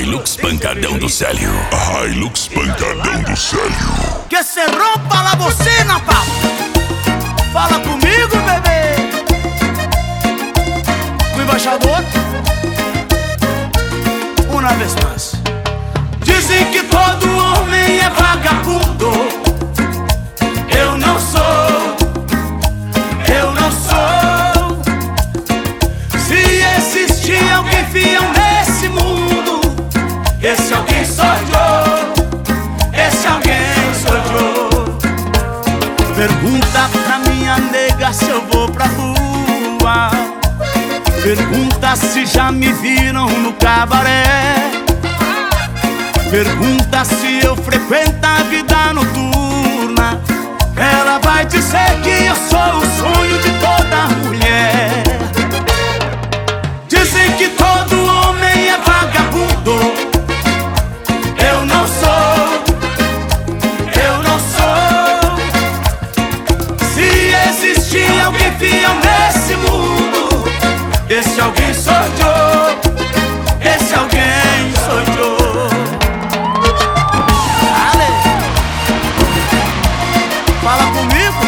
Hilux pancadão do Célio. Hilux pancadão do Célio. Que se rompa la bocina, papo. Fala comigo, bebê. O embaixador, uma vez mais. Dizem que todo homem é vagabundo. Eu não sou, eu não sou. Se existir alguém fiel nesse mundo, esse alguém sou eu, esse alguém sou eu. Pergunta pra minha nega se eu vou pra rua. Pergunta se já me viram no cabaré. Pergunta se eu frequento a vida noturna. Ela vai dizer que eu sou o sonho de toda mulher. Dizem que todo homem é vagabundo. Eu não sou, eu não sou. Se existir alguém fiel nesse mundo, esse alguém sou eu, esse alguém sou eu. Fala comigo.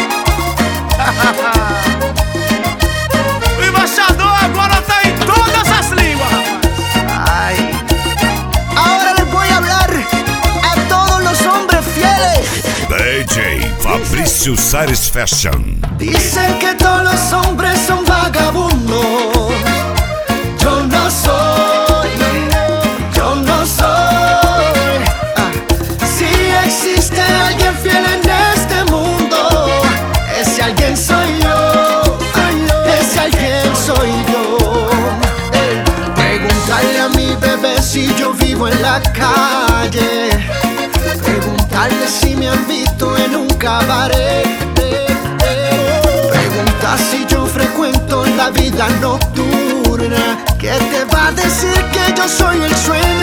O embaixador agora tá em todas as línguas, rapaz. Ay. Ahora les voy a hablar a todos los hombres fieles. DJ Fabrício Satisfaction. Dicen que todos los hombres son vagabundos. Yo no soy, yo no soy. Si existe alguien fiel en este mundo, ese alguien soy yo, ese alguien soy yo. Preguntarle a mi bebé si yo vivo en la calle. Preguntarle si me han visto en un cabaret. Pregunta si yo frecuento la vida nocturna. ¿Qué te va a decir que yo soy el sueño